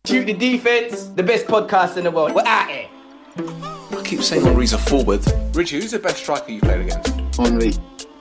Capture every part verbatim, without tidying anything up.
Shoot the Defense, the best podcast in the world. We're out here. I keep saying Henry's a forward. Richie, who's the best striker you played against? Henry.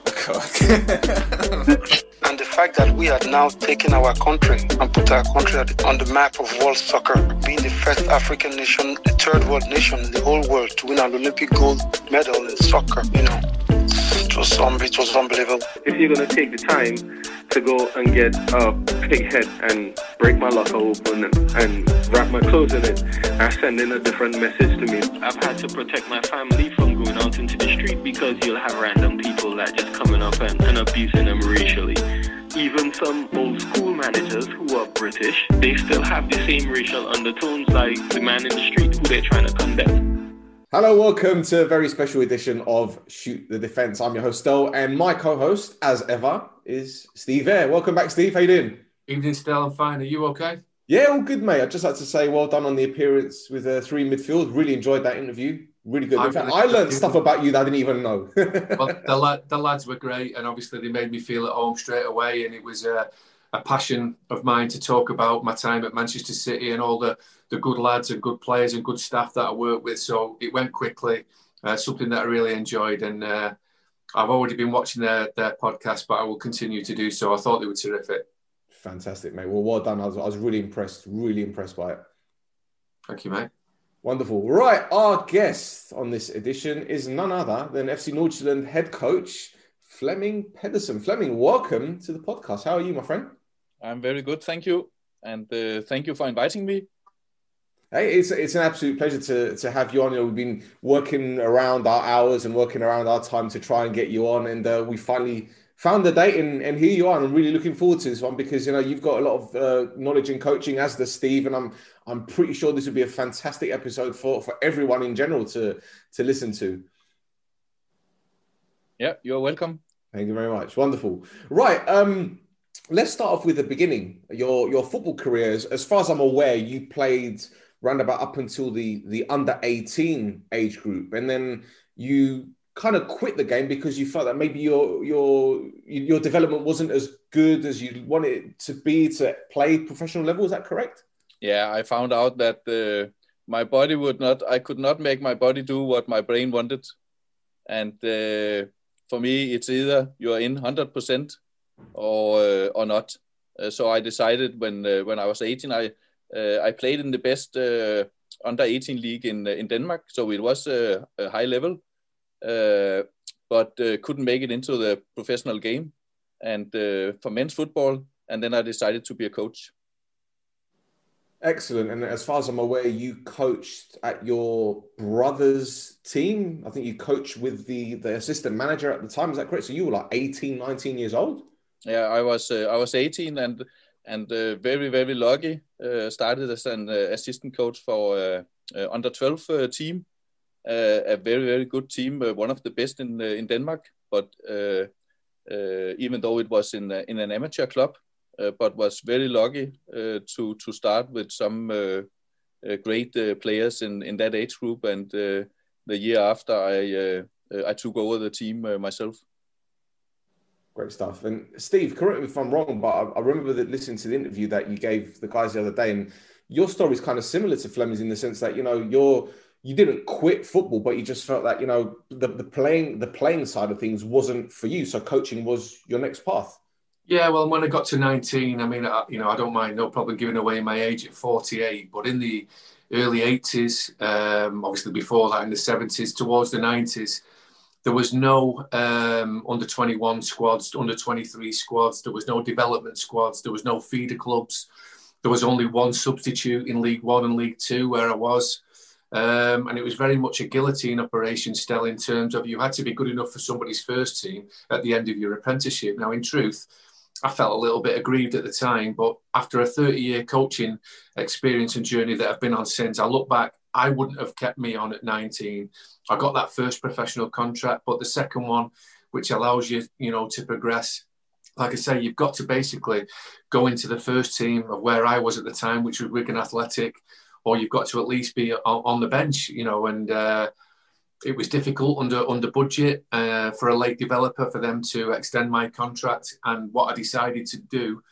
And the fact that we are now taking our country and put our country on the map of world soccer, being the first African nation, the third world nation in the whole world to win an Olympic gold medal in soccer, you know, it was, um, it was unbelievable. If you're going to take the time to go and get a pig head and break my locker open and, and wrap my clothes in it, are sending a different message to me. I've had to protect my family from going out into the street because you'll have random people that just coming up and, and abusing them racially. Even some old school managers who are British, they still have the same racial undertones like the man in the street who they're trying to condemn. Hello, welcome to a very special edition of Shoot the Defence. I'm your host, Stel, and my co-host, as ever, is Steve Eyre. Welcome back, Steve. How you doing? Evening, Stel. I'm fine. Are you okay? Yeah, all good, mate. I'd just like to say well done on the appearance with uh, three midfield. Really enjoyed that interview. Really good. In fact, I learned stuff about you that I didn't even know. Well, the, lad, the lads were great, and obviously they made me feel at home straight away, and it was uh, a passion of mine to talk about my time at Manchester City and all the, the good lads and good players and good staff that I worked with. So it went quickly, uh, something that I really enjoyed, and uh, I've already been watching their, their podcast, but I will continue to do so. I thought they were terrific. Fantastic, mate. Well, well done. I was, I was really impressed, really impressed by it. Thank you, mate. Wonderful. Right, our guest on this edition is none other than F C Nordsjælland head coach, Flemming Pedersen. Flemming, welcome to the podcast. How are you, my friend? I'm very good, thank you. And uh, thank you for inviting me. Hey, it's it's an absolute pleasure to, to have you on. You know, we've been working around our hours and working around our time to try and get you on. And uh, we finally found the date, and, and here you are. And I'm really looking forward to this one because, you know, you've got a lot of uh, knowledge in coaching, as does Steve. And I'm I'm pretty sure this would be a fantastic episode for, for everyone in general to, to listen to. Yeah, you're welcome. Thank you very much. Wonderful. Right. Um, let's start off with the beginning. Your your football career, as, as far as I'm aware, you played round about up until the, the under eighteen age group. And then you kind of quit the game because you felt that maybe your your your development wasn't as good as you wanted it to be to play professional level. Is that correct? Yeah, I found out that uh, my body would not, I could not make my body do what my brain wanted. And uh, for me, it's either you're in one hundred percent or uh, or not. Uh, so I decided when uh, when I was eighteen, I uh, I played in the best uh, under eighteen league in in Denmark. So it was uh, a high level. Uh, but uh, couldn't make it into the professional game and uh, for men's football, and then I decided to be a coach. Excellent. And as far as I'm aware, you coached at your brother's team. I think you coached with the, the assistant manager at the time. Is that correct? So you were like eighteen, nineteen years old? Yeah, I was uh, I was eighteen and and uh, very, very lucky. Uh, started as an uh, assistant coach for uh, uh, under twelve uh, team. Uh, a very, very good team, uh, one of the best in uh, in Denmark. But uh, uh, even though it was in uh, in an amateur club, uh, but was very lucky uh, to to start with some uh, uh, great uh, players in, in that age group. And uh, the year after, I uh, uh, I took over the team uh, myself. Great stuff. And Steve, correct me if I'm wrong, but I, I remember that listening to the interview that you gave the guys the other day, and your story is kind of similar to Flemming's in the sense that, you know, you're you didn't quit football, but you just felt that, you know, the, the playing the playing side of things wasn't for you. So coaching was your next path. Yeah, well, when I got to nineteen, I mean, I, you know, I don't mind, no problem giving away my age at forty-eight. But in the early eighties, um, obviously before that in the seventies, towards the nineties, there was no um, under twenty-one squads, under twenty-three squads. There was no development squads. There was no feeder clubs. There was only one substitute in League One and League Two where I was. Um, and it was very much a guillotine operation still, in terms of you had to be good enough for somebody's first team at the end of your apprenticeship. Now, in truth, I felt a little bit aggrieved at the time, but after a thirty-year coaching experience and journey that I've been on since, I look back, I wouldn't have kept me on at nineteen. I got that first professional contract, but the second one, which allows you, you know, to progress. Like I say, you've got to basically go into the first team of where I was at the time, which was Wigan Athletic, or you've got to at least be on, on the bench, you know, and uh, it was difficult under under budget uh, for a late developer for them to extend my contract. And what I decided to do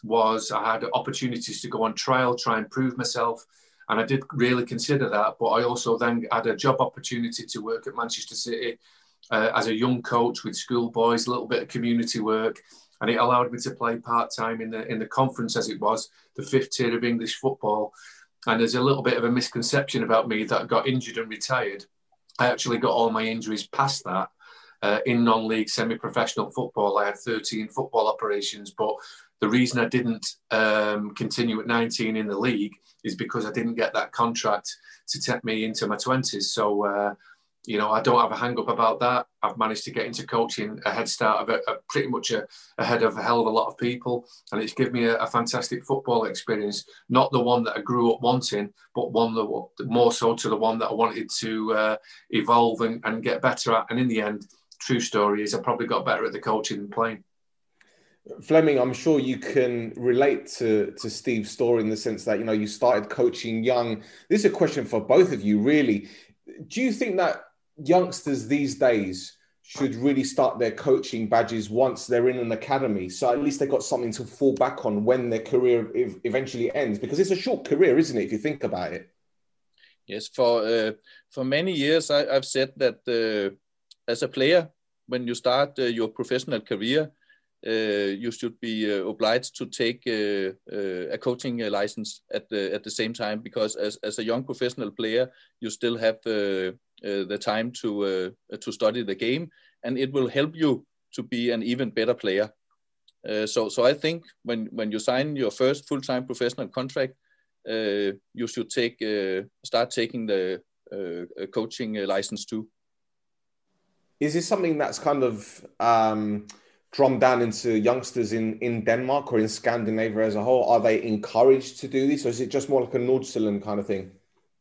was I had opportunities to go on trial, try and prove myself. And I did really consider that. But I also then had a job opportunity to work at Manchester City uh, as a young coach with schoolboys, a little bit of community work. And it allowed me to play part-time in the in the conference, as it was, the fifth tier of English football. And there's a little bit of a misconception about me that I got injured and retired. I actually got all my injuries past that. Uh, in non-league semi-professional football, I had thirteen football operations, but the reason I didn't um, continue at nineteen in the league is because I didn't get that contract to take me into my twenties. So, uh, you know, I don't have a hang-up about that. I've managed to get into coaching a head start of a, a pretty much a, ahead of a hell of a lot of people, and it's given me a, a fantastic football experience. Not the one that I grew up wanting, but one that more so to the one that I wanted to uh, evolve and, and get better at. And in the end, true story is I probably got better at the coaching than playing. Fleming, I'm sure you can relate to, to Steve's story in the sense that, you know, you started coaching young. This is a question for both of you, really. Do you think that youngsters these days should really start their coaching badges once they're in an academy, so at least they've got something to fall back on when their career eventually ends? Because it's a short career, isn't it, if you think about it? Yes, for uh, for many years I, I've said that uh, as a player, when you start uh, your professional career, uh, you should be uh, obliged to take uh, uh, a coaching uh, license at the at the same time, because as as a young professional player, you still have uh, uh, the time to uh, to study the game, and it will help you to be an even better player. Uh, so so I think when when you sign your first full-time professional contract, uh, you should take uh, start taking the uh, coaching uh, license too. Is this something that's kind of um, drummed down into youngsters in, in Denmark or in Scandinavia as a whole? Are they encouraged to do this, or is it just more like a Nordsjælland kind of thing?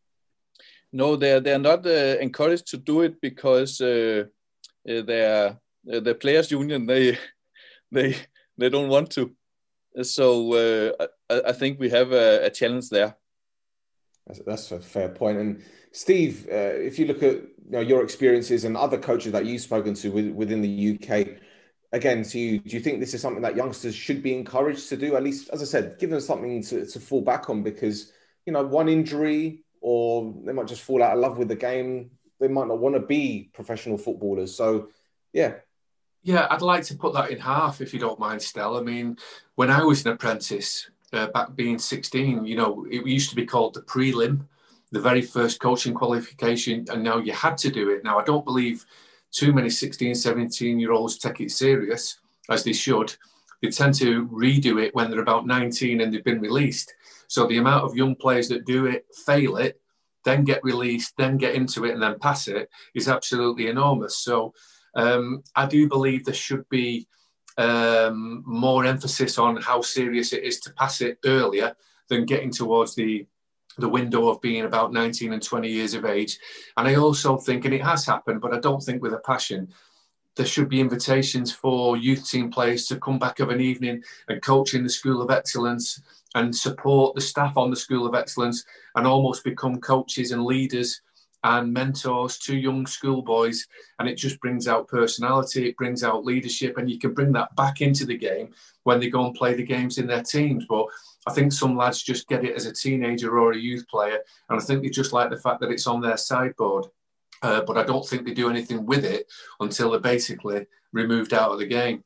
No, they're they're not uh, encouraged to do it because uh, uh, they're uh, the players' union they they they don't want to. So uh, I, I think we have a, a challenge there. That's, that's a fair point. And Steve, uh, if you look at you know, your experiences and other coaches that you've spoken to with, within the U K, again, to you, do you think this is something that youngsters should be encouraged to do? At least, as I said, give them something to, to fall back on, because, you know, one injury or they might just fall out of love with the game. They might not want to be professional footballers. So, yeah. Yeah, I'd like to put that in half, if you don't mind, Stel. I mean, when I was an apprentice, uh, back being sixteen, you know, it used to be called the prelim, the very first coaching qualification, and now you had to do it. Now, I don't believe too many sixteen, seventeen-year-olds take it serious, as they should. They tend to redo it when they're about nineteen and they've been released. So the amount of young players that do it, fail it, then get released, then get into it and then pass it is absolutely enormous. So um, I do believe there should be um, more emphasis on how serious it is to pass it earlier than getting towards the the window of being about nineteen and twenty years of age. And I also think, and it has happened, but I don't think with a passion, there should be invitations for youth team players to come back of an evening and coach in the School of Excellence and support the staff on the School of Excellence and almost become coaches and leaders and mentors to young schoolboys. And it just brings out personality, it brings out leadership, and you can bring that back into the game when they go and play the games in their teams. But I think some lads just get it as a teenager or a youth player, and I think they just like the fact that it's on their sideboard. Uh, but I don't think they do anything with it until they're basically removed out of the game.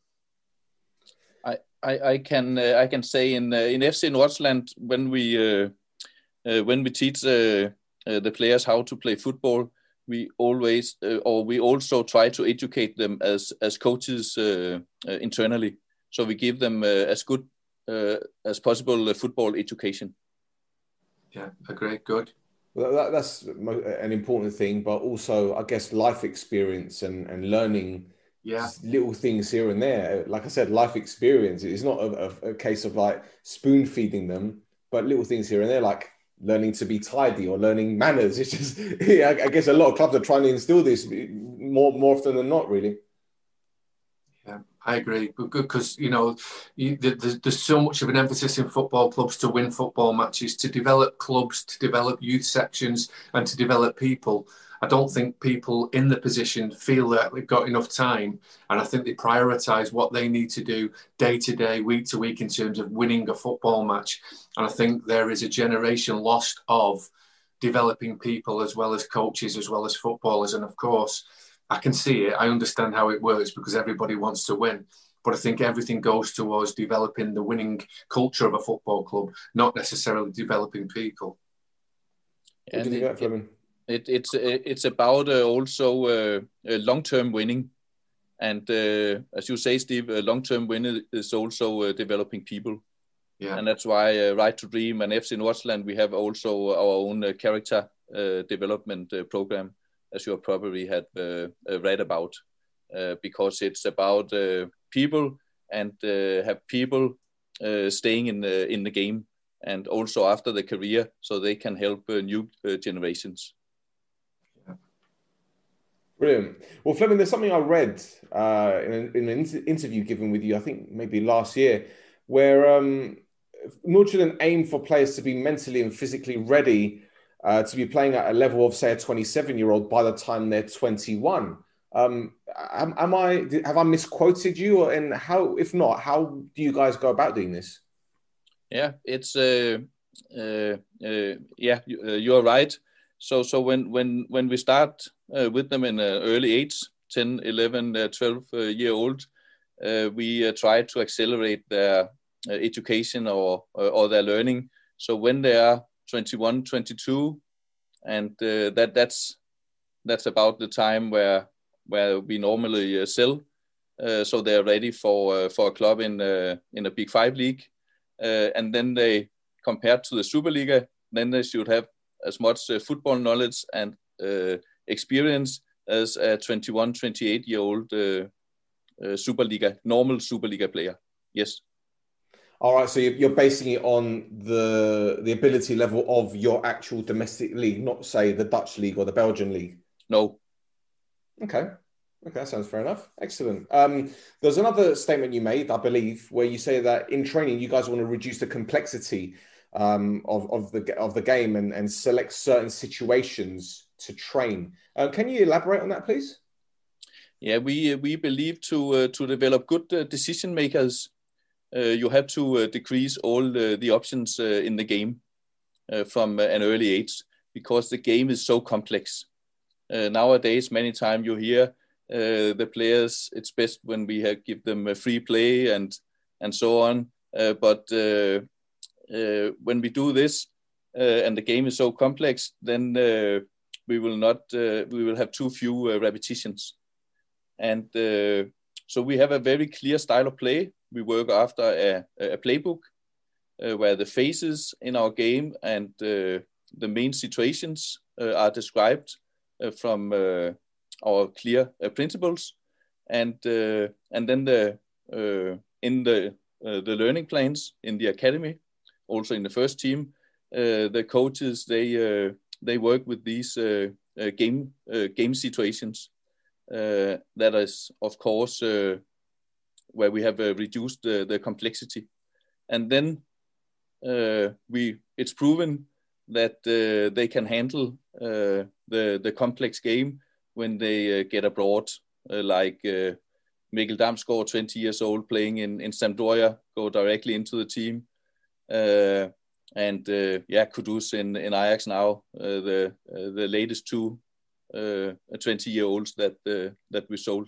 I I, I can uh, I can say in uh, in F C Nordsjælland, when we uh, uh, when we teach uh, uh, the players how to play football, we always uh, or we also try to educate them as as coaches uh, uh, internally. So we give them uh, as good uh, as possible uh, football education. Yeah, agree. Good. Well, that, that's an important thing, but also, I guess, life experience and, and learning yeah. little things here and there. Like I said, life experience is not a, a, a case of like spoon feeding them, but little things here and there, like learning to be tidy or learning manners. It's just, yeah, I guess a lot of clubs are trying to instill this more, more often than not, really. Yeah, I agree, because you know you, there's, there's so much of an emphasis in football clubs to win football matches, to develop clubs, to develop youth sections, and to develop people. I don't think people in the position feel that they've got enough time, and I think they prioritise what they need to do day to day, week to week in terms of winning a football match. And I think there is a generation lost of developing people as well as coaches, as well as footballers. And of course, I can see it. I understand how it works because everybody wants to win. But I think everything goes towards developing the winning culture of a football club, not necessarily developing people. What do you think, Fleming? It, it's it's about uh, also uh, uh, long-term winning, and uh, as you say, Steve, uh, long-term winning is also uh, developing people. Yeah. And that's why uh, Right to Dream and F C Nordsjælland, we have also our own uh, character uh, development uh, program, as you probably had uh, uh, read about, uh, because it's about uh, people and uh, have people uh, staying in the in the game and also after the career, so they can help uh, new uh, generations. Brilliant. Well, Fleming, there's something I read uh, in, an, in an inter- interview given with you, I think maybe last year, where um, Nordsjælland aim for players to be mentally and physically ready uh, to be playing at a level of, say, a twenty-seven-year-old by the time they're twenty-one. Um, am, am I? Have I misquoted you? And how, if not, how do you guys go about doing this? Yeah, it's uh, uh, uh, yeah, you, uh, you're right. So, so when when when we start uh, with them in uh, early age, ten, eleven, uh, twelve uh, year old, uh, we uh, try to accelerate their uh, education or uh, or their learning. So when they are twenty-one, twenty-two, and uh, that that's that's about the time where where we normally uh, sell. Uh, so they are ready for uh, for a club in uh, in a Big Five league, uh, and then they compared to the Superliga, then they should have as much uh, football knowledge and uh, experience as a twenty-one, twenty-eight year old uh, uh, Superliga, normal Superliga player. Yes. All right. So you're basing it on the the ability level of your actual domestic league, not say the Dutch league or the Belgian league. No. Okay. Okay, that sounds fair enough. Excellent. Um, there's another statement you made, I believe, where you say that in training you guys want to reduce the complexity Um, of, of the of the game and, and select certain situations to train. Uh, can you elaborate on that, please? Yeah, we we believe to uh, to develop good uh, decision makers, uh, you have to uh, decrease all the, the options uh, in the game uh, from uh, an early age, because the game is so complex. Uh, nowadays, many times you hear uh, the players, it's best when we have, give them a free play and and so on. Uh, but uh, Uh, when we do this uh, and the game is so complex, then uh, we will not uh, we will have too few uh, repetitions, and uh, so we have a very clear style of play. We work after a, a playbook uh, where the phases in our game and uh, the main situations uh, are described uh, from uh, our clear uh, principles, and uh, and then the uh, in the uh, the learning plans in the academy. Also in the first team, uh, the coaches they uh, they work with these uh, uh, game uh, game situations. Uh, that is, of course, uh, where we have uh, reduced the, the complexity, and then uh, we it's proven that uh, they can handle uh, the the complex game when they uh, get abroad, uh, like uh, Mikkel Damsgaard, twenty years old, playing in in Sampdoria, go directly into the team. Uh, and uh, yeah, Kudus in, in Ajax now, uh, the uh, the latest two uh, twenty-year-olds that uh, that we sold.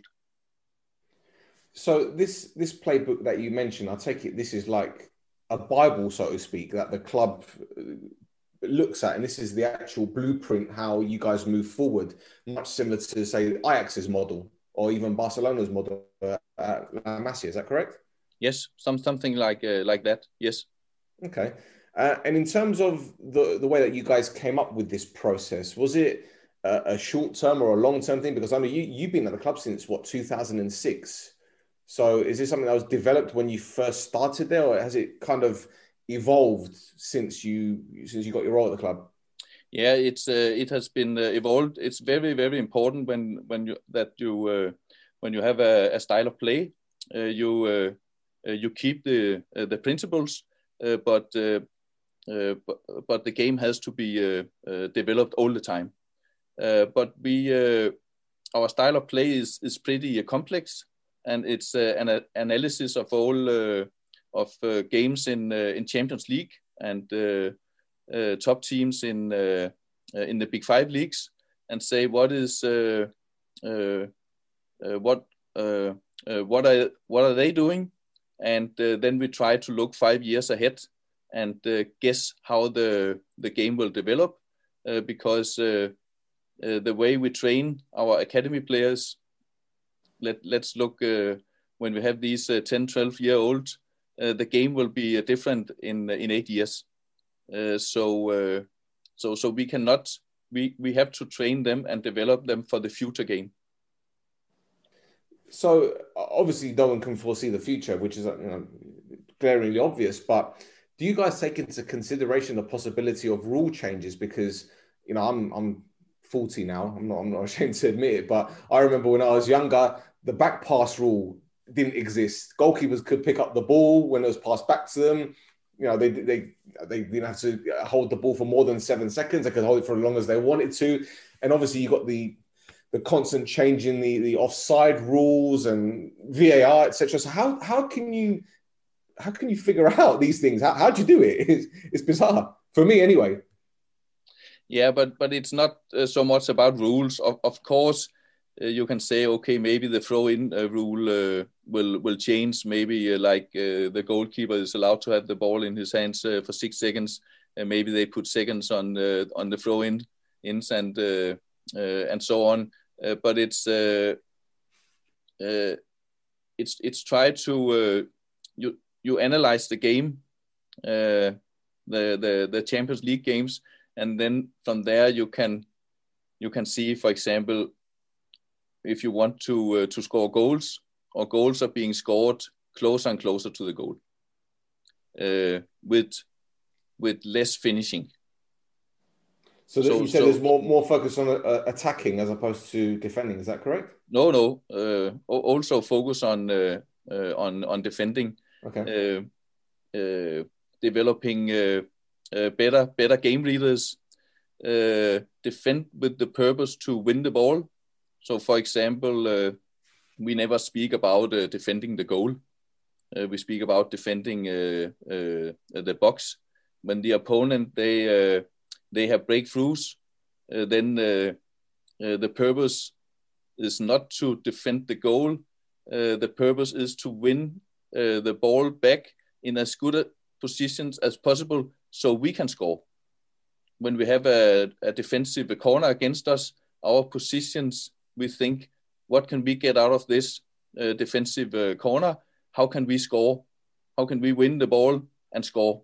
So this this playbook that you mentioned, I take it this is like a Bible, so to speak, that the club looks at, and this is the actual blueprint how you guys move forward, much similar to, say, Ajax's model or even Barcelona's model uh, at La Masia. Is that correct? Yes, some something like uh, like that. Yes. Okay. Uh, and in terms of the, the way that you guys came up with this process, was it a, a short-term or a long-term thing? Because I know you, you've been at the club since, what, two thousand six? So is this something that was developed when you first started there, or has it kind of evolved since you since you got your role at the club? Yeah, it's uh, it has been uh, evolved. It's very, very important when when you that you uh, when you have a, a style of play uh, you uh, uh, you keep the uh, the principles, uh, but, uh, uh, but but the game has to be uh, uh, developed all the time. Uh, but we uh, our style of play is is pretty uh, complex, and it's uh, an analysis of all uh, of uh, games in uh, in Champions League and uh, uh, top teams in uh, uh, in the Big Five leagues, and say what is uh, uh, uh, what uh, uh, what are what are they doing, and uh, then we try to look five years ahead and uh, guess how the the game will develop, uh, because uh, uh, the way we train our academy players, let let's look uh, when we have these uh, ten, twelve year olds, uh, the game will be uh, different in in eight years. Uh, so uh, so so we cannot we we have to train them and develop them for the future game. So obviously no one can foresee the future, which is, you know, glaringly obvious, but do you guys take into consideration the possibility of rule changes? Because, you know, I'm I'm forty now. I'm not I'm not ashamed to admit it, but I remember when I was younger, the back pass rule didn't exist. Goalkeepers could pick up the ball when it was passed back to them. You know, they they they didn't have to hold the ball for more than seven seconds. They could hold it for as long as they wanted to. And obviously you got the the constant change in the, the offside rules and V A R, et cetera. So how how can you how can you figure out these things? How how do you do it? It's, it's bizarre for me, anyway. Yeah, but but it's not uh, so much about rules. Of of course, uh, you can say, okay, maybe the throw-in uh, rule uh, will will change. Maybe uh, like uh, the goalkeeper is allowed to have the ball in his hands uh, for six seconds, and maybe they put seconds on uh, on the throw-in ins and uh, uh, and so on. Uh, but it's uh, uh, it's it's try to uh, you you analyze the game, uh, the the the Champions League games, and then from there you can you can see, for example, if you want to uh, to score goals, or goals are being scored closer and closer to the goal, uh, with with less finishing. So, that so you said so, there's more more focus on uh, attacking as opposed to defending. Is that correct? No, no. Uh, also focus on uh, uh, on on defending. Okay. Uh, uh, developing uh, uh, better better game readers. Uh, defend with the purpose to win the ball. So, for example, uh, we never speak about uh, defending the goal. Uh, we speak about defending uh, uh, the box. When the opponent they uh, they have breakthroughs, uh, then uh, uh, the purpose is not to defend the goal. Uh, the purpose is to win uh, the ball back in as good a positions as possible, so we can score. When we have a, a defensive corner against us, our positions, we think, what can we get out of this uh, defensive uh, corner? How can we score? How can we win the ball and score?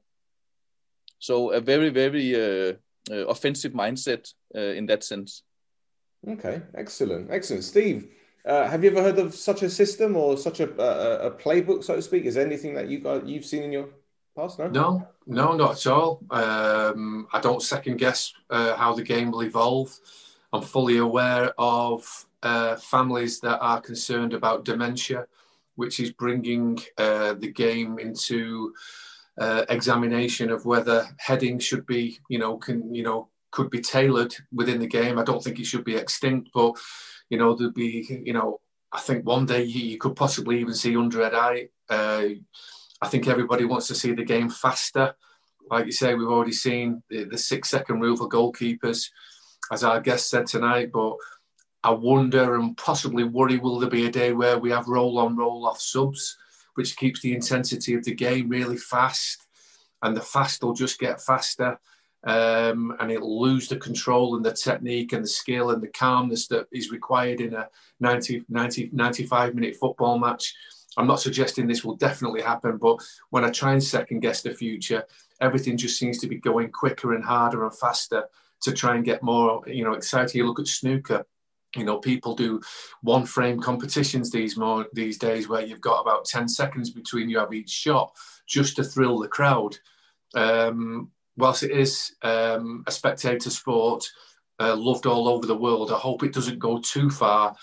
So a very, very uh, uh, offensive mindset uh, in that sense. Okay, excellent, excellent. Steve, uh, have you ever heard of such a system or such a, a, a playbook, so to speak? Is there anything that you got, you've seen in your past? No, no, no, not at all. Um, I don't second guess uh, how the game will evolve. I'm fully aware of uh, families that are concerned about dementia, which is bringing uh, the game into uh, examination of whether heading should be, you know, can you know could be tailored within the game. I don't think it should be extinct, but you know there'd be, you know, I think one day you, you could possibly even see under-head eye. Uh, I think everybody wants to see the game faster. Like you say, we've already seen the, the six-second rule for goalkeepers, as our guest said tonight, but I wonder and possibly worry, will there be a day where we have roll-on, roll-off subs, which keeps the intensity of the game really fast, and the fast will just get faster, um, and it'll lose the control and the technique and the skill and the calmness that is required in a ninety, ninety, ninety-five minute football match. I'm not suggesting this will definitely happen, but when I try and second guess the future, everything just seems to be going quicker and harder and faster to try and get more, you know, exciting. You look at snooker, you know, people do one frame competitions these more these days where you've got about ten seconds between you have each shot just to thrill the crowd. Um, whilst it is um, a spectator sport, uh, loved all over the world, I hope it doesn't go too far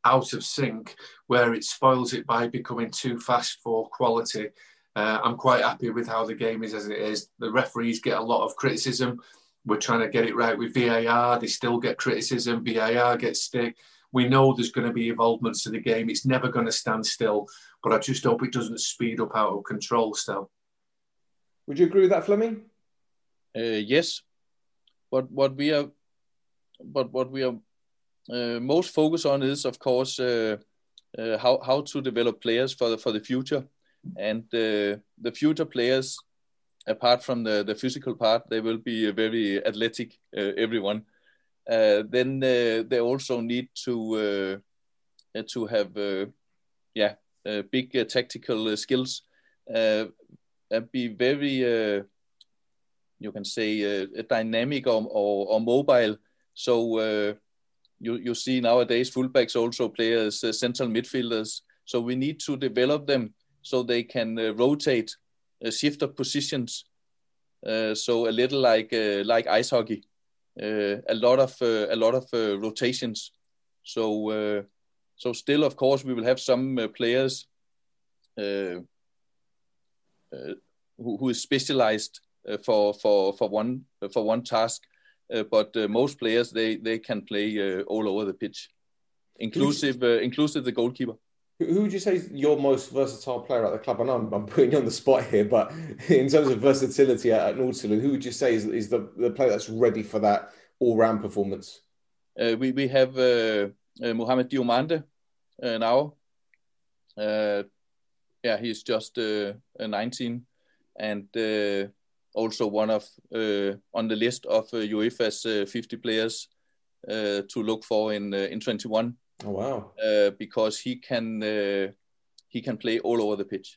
out of sync where it spoils it by becoming too fast for quality. Uh, I'm quite happy with how the game is as it is. The referees get a lot of criticism. We're trying to get it right with V A R. They still get criticism. V A R gets stick. We know there's going to be evolvements to the game. It's never going to stand still. But I just hope it doesn't speed up out of control still. Would you agree with that, Fleming? Uh, yes. But what we are, but what we are uh, most focused on is, of course, uh, uh, how how to develop players for the for the future, and uh, the future players, apart from the the physical part, they will be very athletic. Uh, everyone. Uh, then uh, they also need to uh, uh, to have uh, yeah uh, big uh, tactical uh, skills, uh, and be very uh, you can say uh, dynamic or, or or mobile. So uh, you you see nowadays fullbacks also play as uh, central midfielders. So we need to develop them so they can uh, rotate, uh, shift of positions. Uh, so a little like uh, like ice hockey. Uh, a lot of uh, a lot of uh, rotations. So uh, so still, of course, we will have some uh, players uh, uh, who, who is specialized uh, for for for one uh, for one task. Uh, but uh, most players they they can play uh, all over the pitch, inclusive uh, inclusive the goalkeeper. Who would you say is your most versatile player at the club? I know I'm, I'm putting you on the spot here, but in terms of versatility at, at Nordsjælland, who would you say is, is the, the player that's ready for that all-round performance? Uh, we we have uh, uh, Mohamed Diomande uh, now. Uh, yeah, he's just uh, nineteen, and uh, also one of uh, on the list of uh, UEFA's uh, fifty players uh, to look for in uh, in twenty-one. Oh wow! Uh, because he can uh, he can play all over the pitch.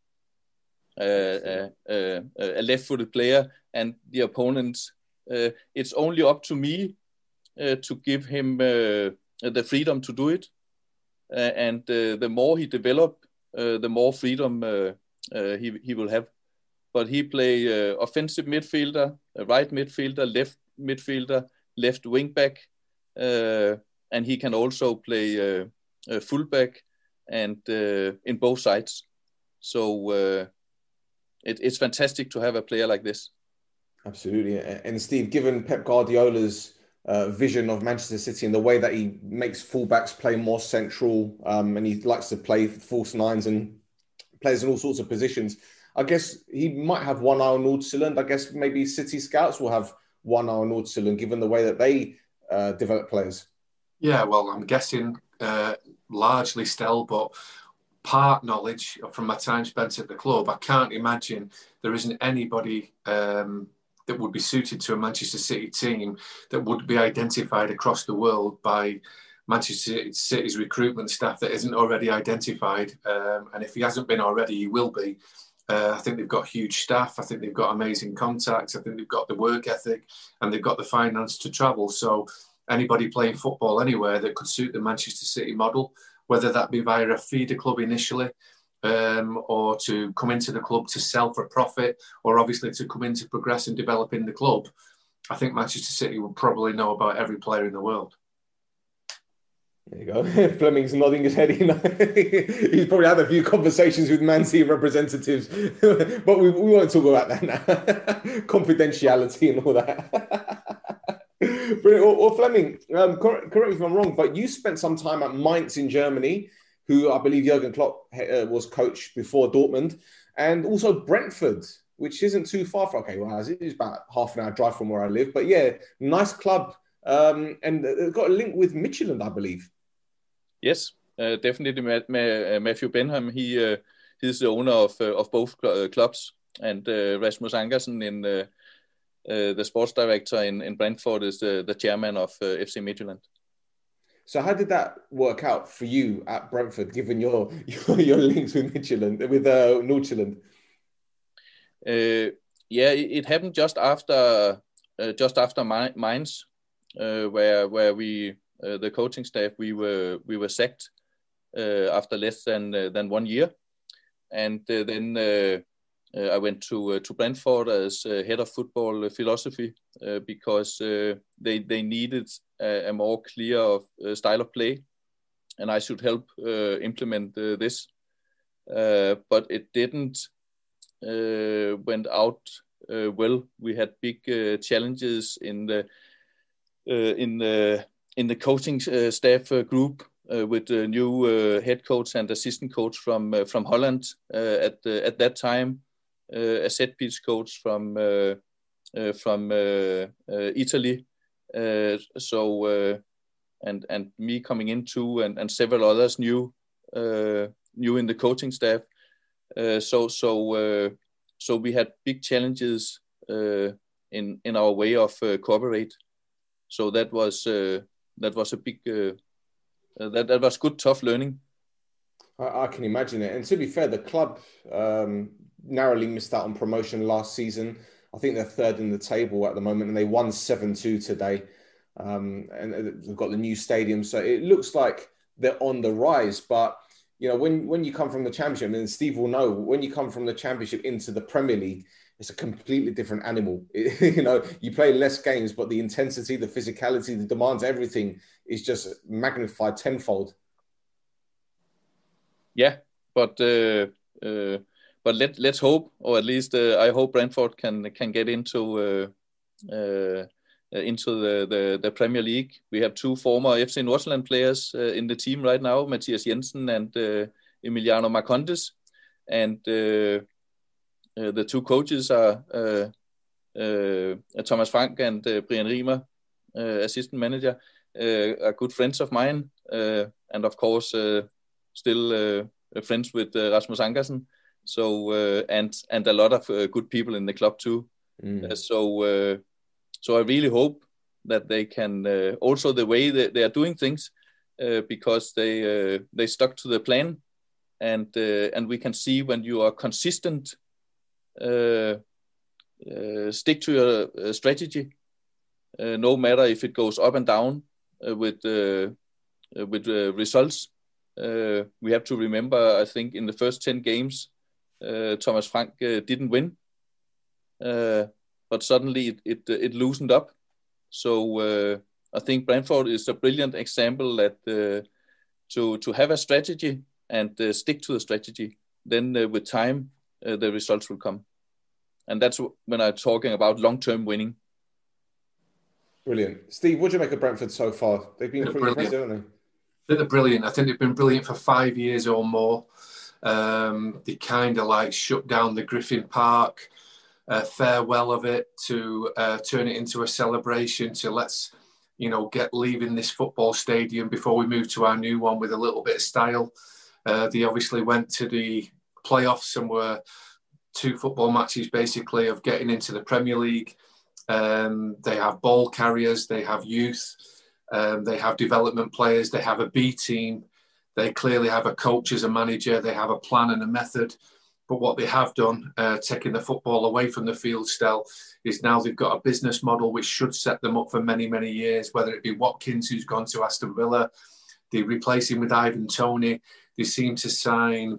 Uh, uh, uh, a left-footed player, and the opponents. Uh, it's only up to me uh, to give him uh, the freedom to do it, uh, and uh, the more he develop, uh, the more freedom uh, uh, he he will have. But he play uh, offensive midfielder, right midfielder, left midfielder, left wing back. Uh, And he can also play uh, uh, fullback and uh, in both sides. So uh, it, it's fantastic to have a player like this. Absolutely. And Steve, given Pep Guardiola's uh, vision of Manchester City and the way that he makes fullbacks play more central, um, and he likes to play false nines and plays in all sorts of positions, I guess he might have one eye on Nordsjælland. I guess maybe City scouts will have one eye on Nordsjælland, given the way that they uh, develop players. Yeah, well, I'm guessing uh, largely still, but part knowledge from my time spent at the club, I can't imagine there isn't anybody um, that would be suited to a Manchester City team that would be identified across the world by Manchester City's recruitment staff that isn't already identified. Um, and if he hasn't been already, he will be. Uh, I think they've got huge staff. I think they've got amazing contacts. I think they've got the work ethic and they've got the finance to travel. So anybody playing football anywhere that could suit the Manchester City model, whether that be via a feeder club initially, um, or to come into the club to sell for profit, or obviously to come in to progress and develop in the club, I think Manchester City would probably know about every player in the world. There you go. Fleming's nodding his head. You know, he's probably had a few conversations with Man City representatives, but we, we won't talk about that now. Confidentiality and all that. Or, or Fleming, um, correct, correct me if I'm wrong, but you spent some time at Mainz in Germany, who I believe Jurgen Klopp uh, was coach before Dortmund, and also Brentford, which isn't too far from, okay, well, it's about half an hour drive from where I live, but yeah, nice club, um, and it's got a link with Midtjylland, I believe. Yes, uh, definitely. Ma- Ma- Matthew Benham, he uh, he's the owner of uh, of both cl- uh, clubs, and uh, Rasmus Ankersen, in uh, uh, the sports director in, in Brentford, is the, the chairman of uh, F C Midtjylland. So how did that work out for you at Brentford, given your your, your links with Midtjylland, with uh, Nordsjælland? Uh, yeah, it, it happened just after uh, just after Mainz, uh, where where we. Uh, the coaching staff, we were we were sacked uh, after less than uh, than one year, and uh, then uh, uh, I went to uh, to Brentford as uh, head of football philosophy uh, because uh, they they needed a, a more clear uh, style of play, and I should help uh, implement uh, this. Uh, but it didn't uh, went out uh, well. We had big uh, challenges in the uh, in the in the coaching uh, staff uh, group uh, with the new uh, head coach and assistant coach from uh, from Holland uh, at the, at that time, uh, a set piece coach from uh, uh, from uh, uh, Italy. Uh, so uh, and and me coming in too, and, and several others new uh, new in the coaching staff. Uh, so so uh, so we had big challenges uh, in in our way of uh, cooperate. So that was uh, that was a big uh, uh, that that was good tough learning. I, I can imagine it. And to be fair, the club um, narrowly missed out on promotion last season. I think they're third in the table at the moment, and they won seven two today. Um, and they've got the new stadium, so it looks like they're on the rise. But you know, when when you come from the Championship, and Steve will know, when you come from the Championship into the Premier League, it's a completely different animal. It, you know, you play less games, but the intensity, the physicality, the demands, everything is just magnified tenfold. Yeah, but uh, uh, but let let's hope, or at least uh, I hope Brentford can can get into uh, uh, into the, the the Premier League. We have two former F C Nordsjælland players uh, in the team right now, Mathias Jensen and uh, Emiliano Marcondes, and uh, uh, the two coaches are uh, uh, Thomas Frank and uh, Brian Riemer, uh, assistant manager, uh, are good friends of mine, uh, and of course uh, still uh, friends with uh, Rasmus Ankersen. So uh, and and a lot of uh, good people in the club too. Mm. Uh, so uh, so I really hope that they can uh, also the way that they are doing things uh, because they uh, they stuck to the plan, and uh, and we can see when you are consistent, uh, uh, stick to your uh, strategy, uh, no matter if it goes up and down uh, with uh, uh, with uh, results. Uh, we have to remember, I think, in the first ten games. Uh, Thomas Frank uh, didn't win, uh, but suddenly it, it it loosened up. So uh, I think Brentford is a brilliant example that uh, to to have a strategy and uh, stick to the strategy. Then uh, with time, uh, the results will come, and that's when I'm talking about long-term winning. Brilliant, Steve. What do you make of Brentford so far? They've been They're pretty brilliant. impressive, haven't they? I think they're brilliant. I think they've been brilliant for five years or more. Um, they kind of like shut down the Griffin Park uh, farewell of it to uh, turn it into a celebration to let's, you know, get leaving this football stadium before we move to our new one with a little bit of style. Uh, they obviously went to the playoffs and were two football matches basically of getting into the Premier League. Um, they have ball carriers, they have youth, um, they have development players, they have a B team. They clearly have a coach as a manager. They have a plan and a method. But what they have done, uh, taking the football away from the field still, is now they've got a business model which should set them up for many, many years, whether it be Watkins, who's gone to Aston Villa. They replace him with Ivan Toney. They seem to sign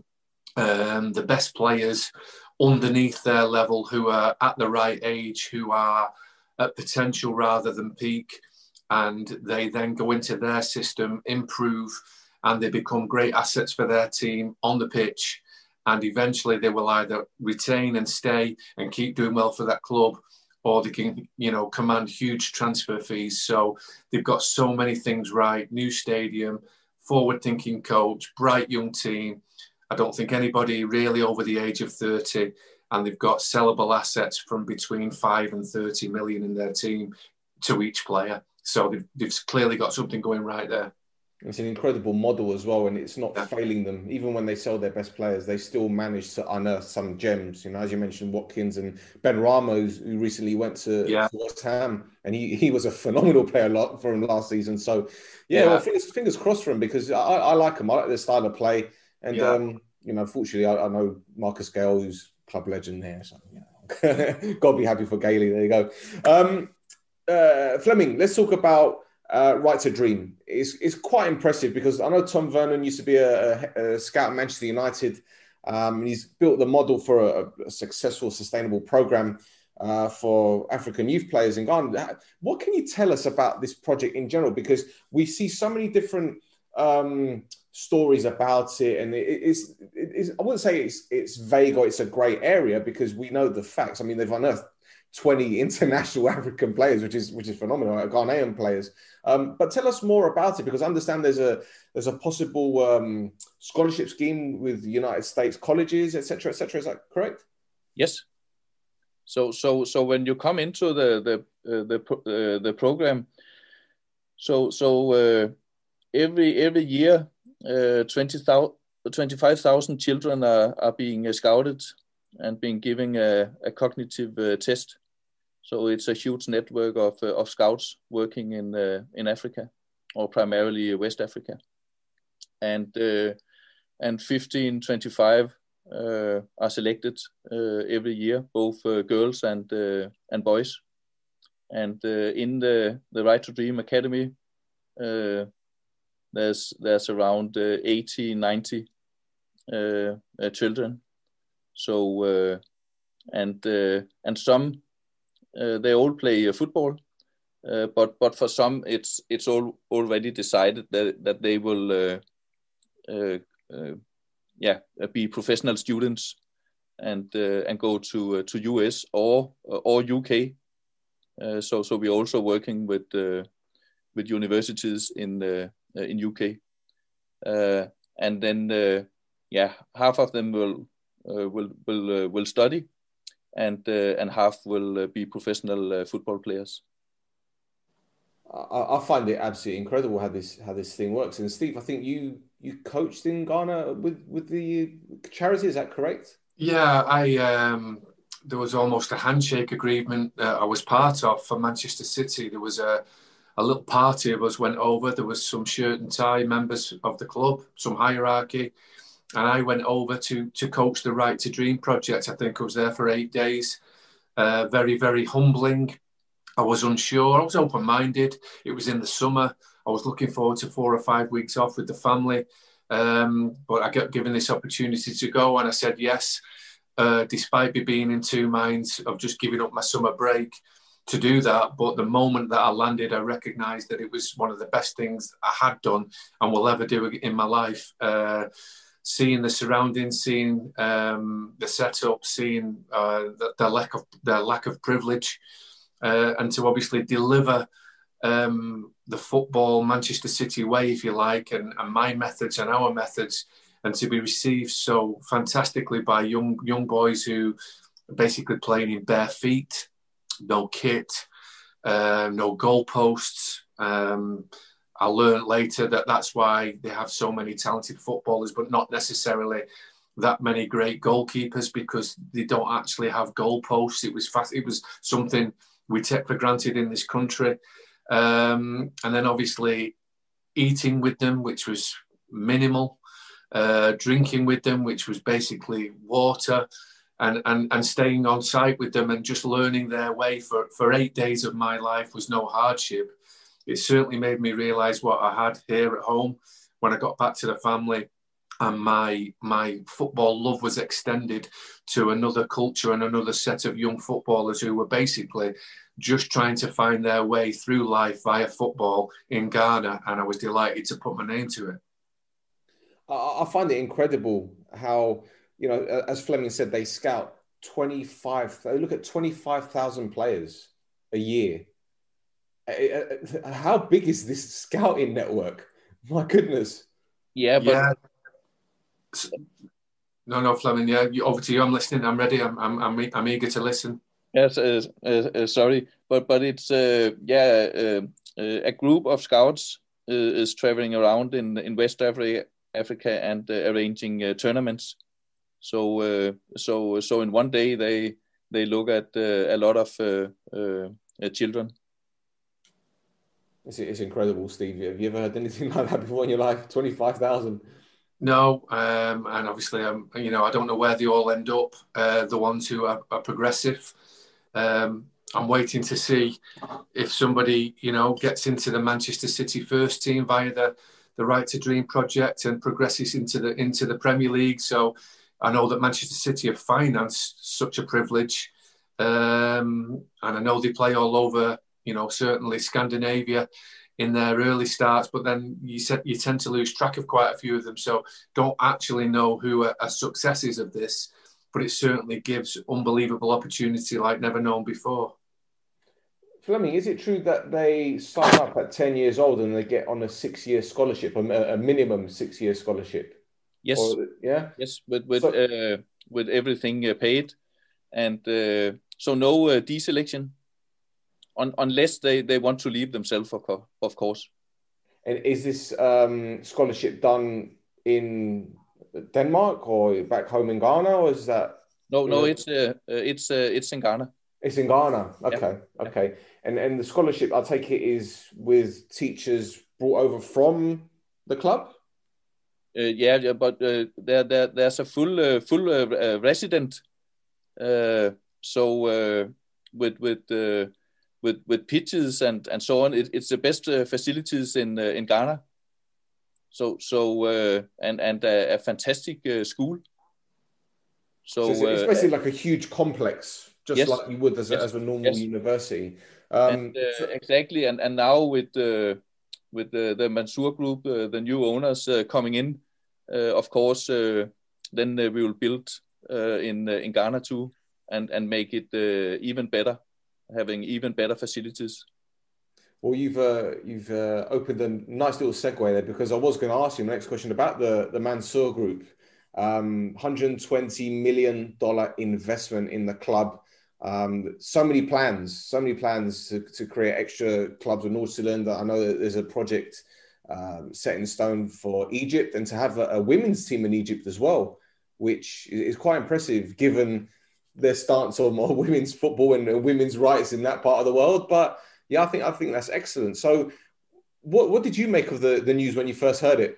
um, the best players underneath their level who are at the right age, who are at potential rather than peak. And they then go into their system, improve, and they become great assets for their team on the pitch. And eventually they will either retain and stay and keep doing well for that club, or they can, you know, command huge transfer fees. So they've got so many things right. New stadium, forward-thinking coach, bright young team. I don't think anybody really over the age of thirty, and they've got sellable assets from between five and thirty million in their team to each player. So they've, they've clearly got something going right there. It's an incredible model as well, and it's not yeah. failing them. Even when they sell their best players, they still manage to unearth some gems. You know, as you mentioned, Watkins and Ben Ramos, who recently went to, yeah. to West Ham, and he, he was a phenomenal player for him last season. So, yeah, yeah. well, fingers, fingers crossed for him, because I, I like him. I like their style of play. And, yeah. um, you know, fortunately, I, I know Marcus Gale, who's club legend there. So, you know, got to be happy for Gailey. There you go. Um, uh, Fleming, let's talk about Uh, Right to Dream. It's, it's quite impressive, because I know Tom Vernon used to be a, a, a scout at Manchester United. Um, and he's built the model for a, a successful, sustainable program uh, for African youth players in Ghana. What can you tell us about this project in general? Because we see so many different um, stories about it, and it, it's, it, it's I wouldn't say it's it's vague or it's a grey area because we know the facts. I mean, they've unearthed twenty international African players, which is which is phenomenal, Ghanaian players. Um, but tell us more about it, because I understand there's a there's a possible um, scholarship scheme with United States colleges, et cetera, et cetera. Is that correct? Yes. So so so when you come into the the uh, the uh, the program, so so uh, every every year, uh, twenty-five thousand children are are being scouted and being given a, a cognitive uh, test. So it's a huge network of uh, of scouts working in uh, in Africa, or primarily West Africa, and uh, and fifteen, twenty-five uh, are selected uh, every year, both uh, girls and uh, and boys. And uh, in the the Right to Dream Academy, uh, there's there's around uh, eighty, ninety uh, uh, children. So uh, and uh, and some. Uh, they all play uh, football, uh, but but for some it's it's all already decided that that they will uh, uh, uh, yeah be professional students and uh, and go to uh, to U S or or U K. Uh, so so we're also working with uh, with universities in uh, in U K, uh, and then uh, yeah half of them will uh, will will uh, will study. And uh, and half will uh, be professional uh, football players. I, I find it absolutely incredible how this how this thing works. And Steve, I think you you coached in Ghana with with the charity. Is that correct? Yeah, I um, there was almost a handshake agreement that I was part of for Manchester City. There was a a little party of us went over. There was some shirt and tie members of the club, some hierarchy. And I went over to to coach the Right to Dream project. I think I was there for eight days. Uh, very, very humbling. I was unsure. I was open-minded. It was in the summer. I was looking forward to four or five weeks off with the family. Um, but I got given this opportunity to go, and I said yes, uh, despite me being in two minds of just giving up my summer break to do that. But the moment that I landed, I recognised that it was one of the best things I had done and will ever do in my life. Uh, Seeing the surroundings, seeing um, the setup, seeing uh, the, the lack of the lack of privilege, uh, and to obviously deliver um, the football Manchester City way, if you like, and, and my methods and our methods, and to be received so fantastically by young young boys who are basically playing in bare feet, no kit, uh, no goalposts. Um, I learned later that that's why they have so many talented footballers, but not necessarily that many great goalkeepers, because they don't actually have goalposts. It was fast. It was something we take for granted in this country. Um, and then obviously eating with them, which was minimal, uh, drinking with them, which was basically water, and, and, and staying on site with them and just learning their way for, for eight days of my life was no hardship. It certainly made me realise what I had here at home when I got back to the family, and my my football love was extended to another culture and another set of young footballers who were basically just trying to find their way through life via football in Ghana, and I was delighted to put my name to it. I find it incredible how, you know, as Fleming said, they scout twenty-five, they look at twenty-five thousand players a year. How big is this scouting network? My goodness. Yeah, but yeah. No, no, Fleming. Yeah, you, over to you. I'm listening. I'm ready. I'm, I'm, I'm, I'm eager to listen. Yes, uh, uh, uh, sorry, but but it's uh, yeah, uh, uh, a group of scouts uh, is traveling around in in West Africa, Africa, and uh, arranging uh, tournaments. So uh, so so in one day they they look at uh, a lot of uh, uh, uh, children. It's, it's incredible, Steve. Have you ever heard anything like that before in your life? twenty-five thousand. No, um, and obviously, um, you know, I don't know where they all end up. Uh, the ones who are, are progressive. Um, I'm waiting to see if somebody, you know, gets into the Manchester City first team via the, the Right to Dream project and progresses into the into the Premier League. So I know that Manchester City have financed such a privilege, um, and I know they play all over. You know, certainly Scandinavia in their early starts, but then you said you tend to lose track of quite a few of them. So don't actually know who are, are successes of this, but it certainly gives unbelievable opportunity like never known before. Fleming, is it true that they sign up at ten years old and they get on a six-year scholarship, a, a minimum six-year scholarship? Yes. Or, yeah. Yes, with with So, uh, with everything uh, paid, and uh, so no uh, deselection, on, unless they, they want to leave themselves, of, co- of course. and is this um, scholarship done in Denmark or back home in Ghana, or is that? No, no, Yeah. it's uh, uh, it's uh, it's in Ghana. It's in Ghana. Okay, Yeah. okay. And and the scholarship, I take it, is with teachers brought over from the club? Uh, yeah, yeah, but uh, there, there there's a full uh, full uh, uh, resident. Uh, so uh, with with uh, with with pitches and and so on, it, it's the best uh, facilities in uh, in Ghana. So so uh, and and a, a fantastic uh, school. So, So it's, it's uh, basically like a huge complex, just yes. like you would as a, Yes. as a normal Yes. university. Um, and, uh, exactly, and and now with uh, with the, the Mansour Group, uh, the new owners uh, coming in, uh, of course, uh, then uh, we will build uh, in uh, in Ghana too, and and make it uh, even better, having even better facilities. Well, you've uh, you've uh, opened a nice little segue there, because I was going to ask you the next question about the the Mansour Group. Um, one hundred twenty million dollars investment in the club. Um, so many plans, so many plans to, to create extra clubs in North Zealand. I know that there's a project um, set in stone for Egypt, and to have a, a women's team in Egypt as well, which is quite impressive given their stance on more women's football and uh, women's rights in that part of the world. But yeah, I think I think that's excellent. So, what what did you make of the, the news when you first heard it?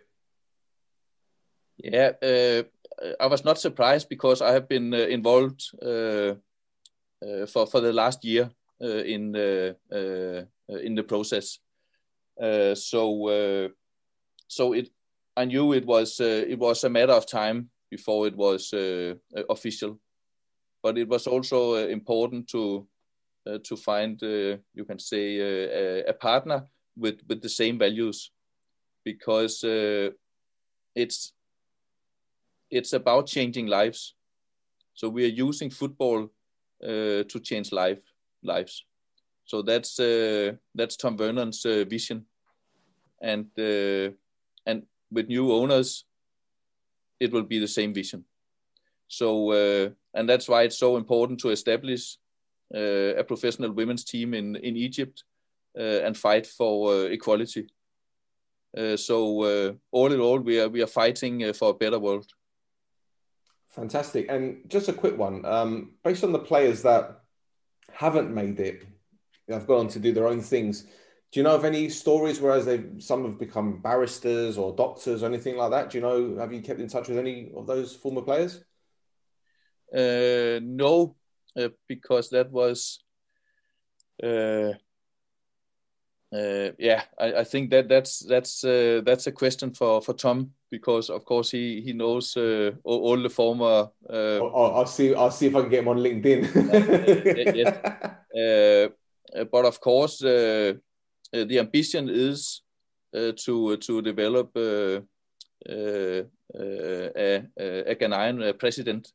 Yeah, uh, I was not surprised, because I have been uh, involved uh, uh, for for the last year uh, in uh, uh, in the process. Uh, so uh, so it I knew it was uh, it was a matter of time before it was uh, official, but it was also uh, important to uh, to find uh, you can say uh, a partner with with the same values, because uh, it's. It's about changing lives. So we are using football uh, to change life lives. So that's uh, that's Tom Vernon's uh, vision, and uh, and with new owners, it will be the same vision. So uh, and that's why it's so important to establish uh, a professional women's team in in Egypt uh, and fight for uh, equality. Uh, so uh, all in all, we are we are fighting uh, for a better world. Fantastic. And just a quick one, um, based on the players that haven't made it, have gone on to do their own things, do you know of any stories whereas they some have become barristers or doctors or anything like that? Do you know, have you kept in touch with any of those former players? Uh, no, uh, because that was, uh, uh, yeah, I, I think that that's that's uh, that's a question for, for Tom, because of course he he knows uh, all, all the former. Uh, I'll, I'll see. I'll see if I can get him on LinkedIn. uh, yes, uh, but of course uh, uh, the ambition is uh, to to develop uh, uh, uh, a, a Ghanaian president.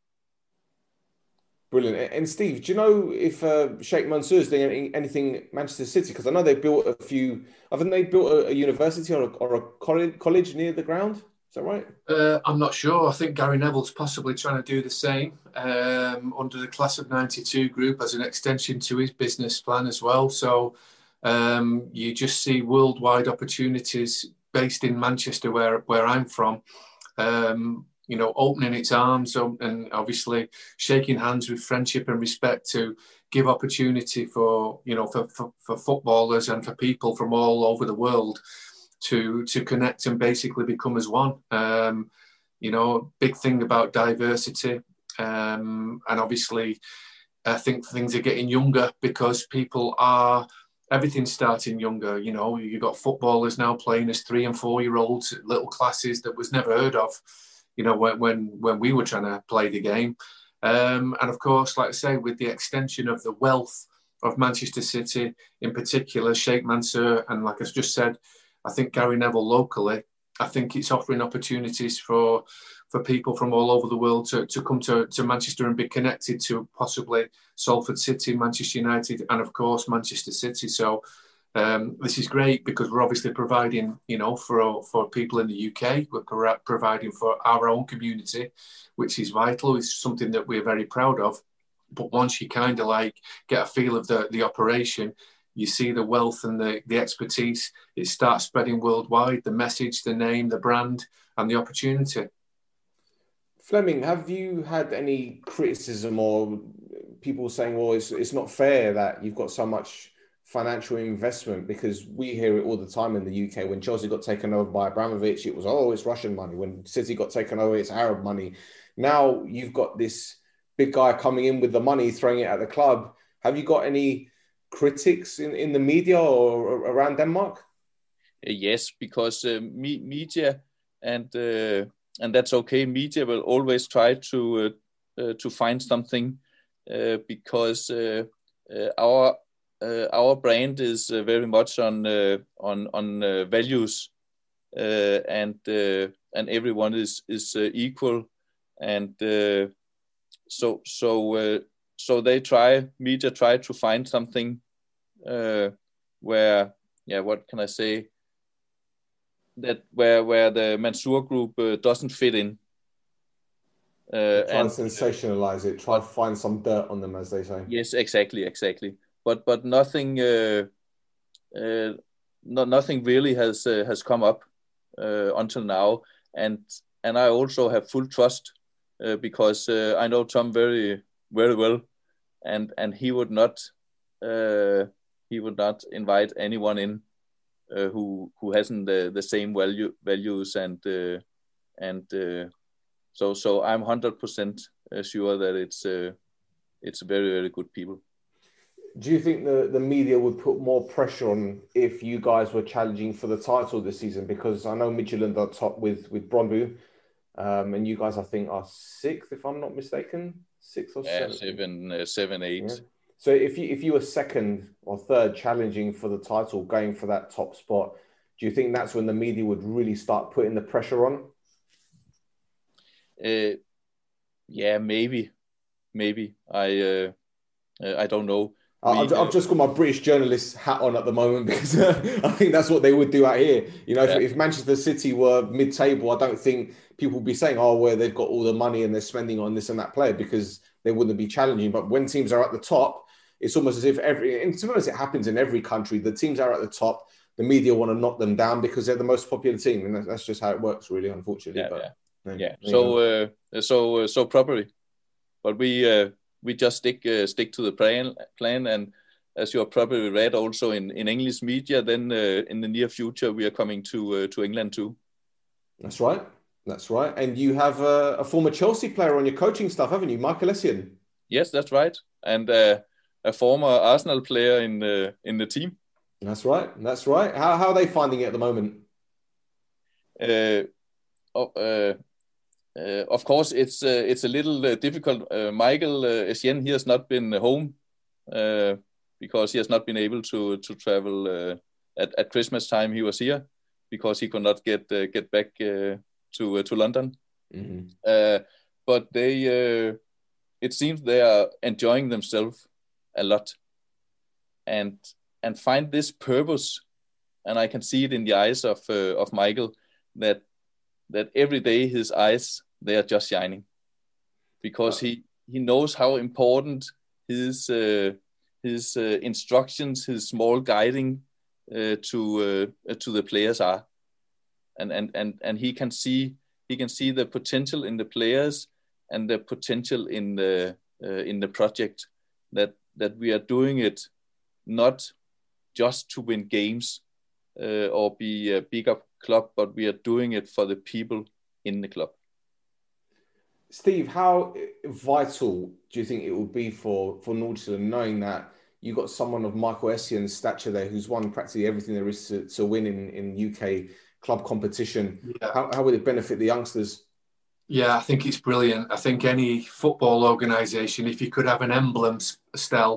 Brilliant. And Steve, do you know if uh, Sheikh Mansour is doing anything at Manchester City? Because I know they built a few. Haven't they built a, a university or a, or a college, college near the ground? Is that right? Uh, I'm not sure. I think Gary Neville's possibly trying to do the same um, under the Class of ninety-two group as an extension to his business plan as well. So um, you just see worldwide opportunities based in Manchester, where where I'm from. Um, you know, opening its arms and obviously shaking hands with friendship and respect to give opportunity for, you know, for, for, for footballers and for people from all over the world to to connect and basically become as one. Um, you know, big thing about diversity. Um, and obviously, I think things are getting younger because people are, everything's starting younger. You know, you've got footballers now playing as three and four year olds at little classes that was never heard of, you know, when, when, when we were trying to play the game. Um, and of course, like I say, with the extension of the wealth of Manchester City, in particular, Sheikh Mansour, and like I just said, I think Gary Neville locally, I think it's offering opportunities for for people from all over the world to, to come to, to Manchester and be connected to possibly Salford City, Manchester United, and of course Manchester City. So um, this is great because we're obviously providing, you know, for for people in the U K, we're pro- providing for our own community, which is vital. It's something that we're very proud of. But once you kind of like get a feel of the, the operation, you see the wealth and the, the expertise, it starts spreading worldwide, the message, the name, the brand, and the opportunity. Fleming, have you had any criticism or people saying, well, it's, it's not fair that you've got so much financial investment? Because we hear it all the time in the U K. When Chelsea got taken over by Abramovich, it was, oh, it's Russian money. When City got taken over, it's Arab money. Now you've got this big guy coming in with the money, throwing it at the club. Have you got any critics in, in the media or around Denmark? Yes, because uh, me, media and uh, and that's okay. Media will always try to uh, uh, to find something uh, because uh, uh, our uh, our brand is uh, very much on uh, on on uh, values uh, and uh, and everyone is is uh, equal, and uh, so so uh, so they try media try to find something uh, where yeah what can I say that where where the Mansour Group uh, doesn't fit in. Uh, try and to sensationalize it. Try to find some dirt on them, as they say. Yes, exactly, exactly. But but nothing, uh, uh, no, nothing really has uh, has come up uh, until now, and and I also have full trust uh, because uh, I know Tom very very well, and and he would not uh, he would not invite anyone in uh, who who hasn't the, the same value values and uh, and uh, so so I'm one hundred percent sure that it's uh, it's very very good people. Do you think the, the media would put more pressure on if you guys were challenging for the title this season? Because I know Midtjylland are top with, with Brøndby, um, and you guys, I think, are sixth, if I'm not mistaken. Sixth or yeah, seventh? Seven, uh, seven, eight. Yeah. So if you, if you were second or third challenging for the title, going for that top spot, do you think that's when the media would really start putting the pressure on? Uh, yeah, maybe. Maybe. I, uh, uh, I don't know. I've, I've just got my British journalist hat on at the moment because uh, I think that's what they would do out here. You know, if, yeah. if Manchester City were mid-table, I don't think people would be saying, oh, well, they've got all the money and they're spending on this and that player, because they wouldn't be challenging. But when teams are at the top, it's almost as if every, and to be honest, it happens in every country. The teams are at the top, the media want to knock them down because they're the most popular team. And that's just how it works, really, unfortunately. Yeah, but, yeah. yeah. So, uh, so, uh, so probably. But we... Uh, We just stick uh, stick to the plan, plan, and as you have probably read also in, in English media, then uh, in the near future we are coming to uh, to England too. That's right, that's right. And you have a, a former Chelsea player on your coaching staff, haven't you, Michael Essien? Yes, that's right, and uh, a former Arsenal player in the in the team. That's right, that's right. How how are they finding it at the moment? Uh, oh, uh, Uh, of course, it's uh, it's a little uh, difficult. Uh, Michael uh, Essien, he has not been home uh, because he has not been able to to travel uh, at at Christmas time. He was here because he could not get uh, get back uh, to uh, to London. Mm-hmm. Uh, but they, uh, it seems they are enjoying themselves a lot, and and find this purpose. And I can see it in the eyes of uh, of Michael that. that every day his eyes, they are just shining because he, he knows how important his uh, his uh, instructions, his small guiding uh, to uh, to the players are, and and and and he can see he can see the potential in the players and the potential in the uh, in the project, that that we are doing it not just to win games uh, or be a bigger club, but we are doing it for the people in the club. Steve, how vital do you think it will be for, for Nordsjælland, knowing that you got someone of Michael Essien's stature there who's won practically everything there is to, to win in, in U K club competition? Yeah. How, how will it benefit the youngsters? Yeah, I think it's brilliant. I think any football organisation, if you could have an emblem, Stell,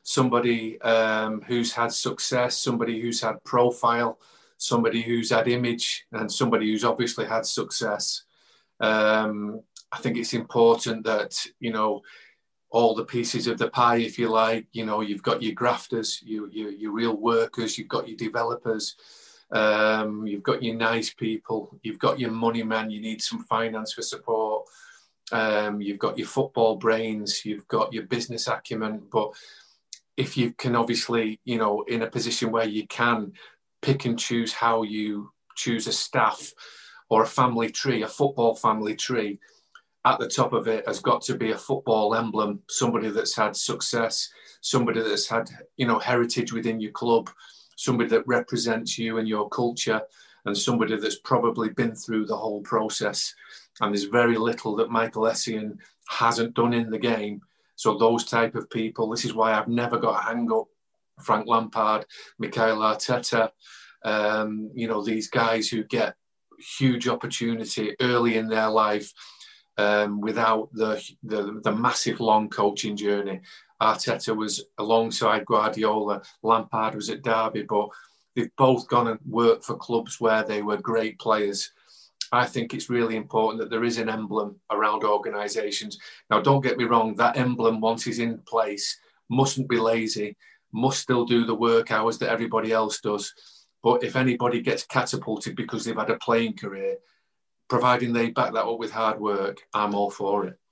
somebody um, who's had success, somebody who's had profile, somebody who's had image, and somebody who's obviously had success. Um, I think it's important that, you know, all the pieces of the pie, if you like, you know, you've got your grafters, you, you, your real workers, you've got your developers, um, you've got your nice people, you've got your money man, you need some finance for support, um, you've got your football brains, you've got your business acumen. But if you can obviously, you know, in a position where you can pick and choose how you choose a staff or a family tree, a football family tree, at the top of it has got to be a football emblem, somebody that's had success, somebody that's had, you know, heritage within your club, somebody that represents you and your culture, and somebody that's probably been through the whole process. And there's very little that Michael Essien hasn't done in the game. So those type of people, this is why I've never got a hang up. Frank Lampard, Mikel Arteta, um, you know, these guys who get huge opportunity early in their life, Um, without the, the the massive long coaching journey. Arteta was alongside Guardiola, Lampard was at Derby, but they've both gone and worked for clubs where they were great players. I think it's really important that there is an emblem around organisations. Now, don't get me wrong, that emblem, once it's in place, mustn't be lazy, must still do the work hours that everybody else does. But if anybody gets catapulted because they've had a playing career, providing they back that up with hard work, I'm all for it.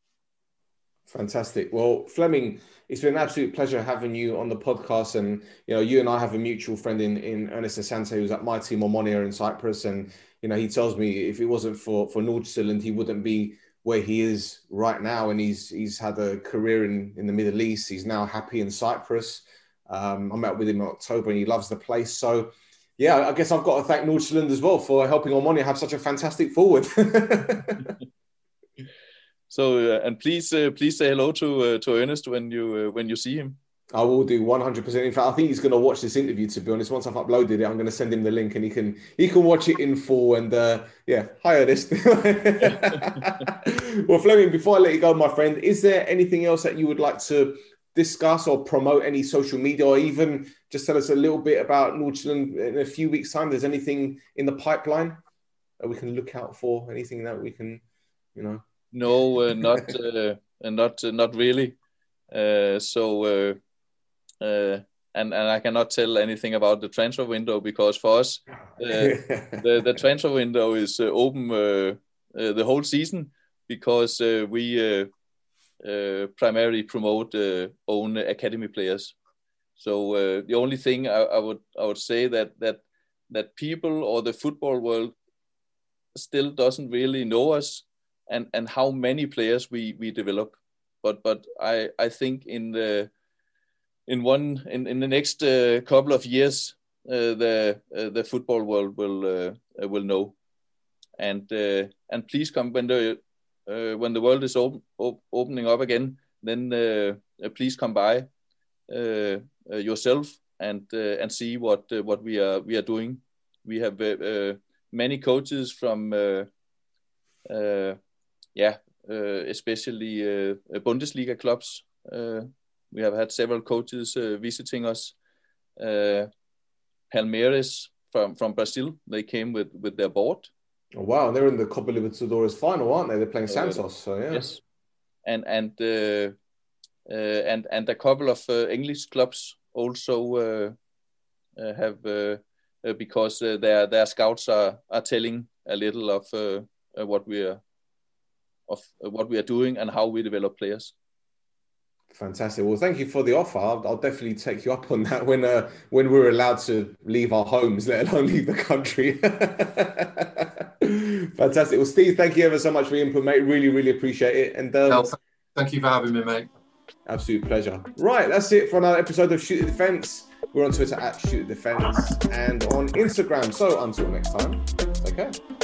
Fantastic. Well, Flemming, it's been an absolute pleasure having you on the podcast. And, you know, you and I have a mutual friend in, in Ernest Asante, who's at my team Omonia in Cyprus. And, you know, he tells me if it wasn't for, for Nordsjælland, he wouldn't be where he is right now. And he's he's had a career in, in the Middle East. He's now happy in Cyprus. Um, I met with him in October and he loves the place. So, yeah, I guess I've got to thank Nordsjælland as well for helping Omonia have such a fantastic forward. So, uh, and please, uh, please say hello to uh, to Ernest when you uh, when you see him. I will do one hundred percent. In fact, I think he's going to watch this interview. To be honest, once I've uploaded it, I'm going to send him the link and he can he can watch it in full. And uh, yeah, hi Ernest. Well, Flemming, before I let you go, my friend, is there anything else that you would like to discuss or promote, any social media, or even just tell us a little bit about Nordsjælland in a few weeks' time? There's anything in the pipeline that we can look out for? Anything that we can, you know? No, uh, not uh, not uh, not really. Uh, so, uh, uh, and and I cannot tell anything about the transfer window because for us, uh, the the transfer window is uh, open uh, uh, the whole season because uh, we. Uh, Uh, primarily promote uh, own academy players. So uh, the only thing I, I would I would say that that that people or the football world still doesn't really know us and, and how many players we, we develop. But but I, I think in the in one in, in the next uh, couple of years uh, the uh, the football world will uh, will know. And uh, and please come when the Uh, when the world is open, op- opening up again, then uh, uh, please come by uh, uh, yourself and uh, and see what uh, what we are we are doing. We have uh, uh, many coaches from uh, uh, yeah, uh, especially uh, Bundesliga clubs. Uh, we have had several coaches uh, visiting us. Uh, Palmeiras from from Brazil, they came with with their board. Oh, wow, they're in the Copa Libertadores final, aren't they? They're playing Santos, so yeah. Yes, and and uh, uh, and and a couple of uh, English clubs also uh, uh, have uh, uh, because uh, their their scouts are are telling a little of uh, uh, what we are of uh, what we are doing and how we develop players. Fantastic. Well, thank you for the offer. I'll, I'll definitely take you up on that when uh, when we're allowed to leave our homes, let alone leave the country. Fantastic. Well, Steve, thank you ever so much for your input, mate. Really, really appreciate it. And um, no, thank you for having me, mate. Absolute pleasure. Right, that's it for another episode of Shoot the Defence. We're on Twitter at Shoot the Defence and on Instagram. So until next time, take care.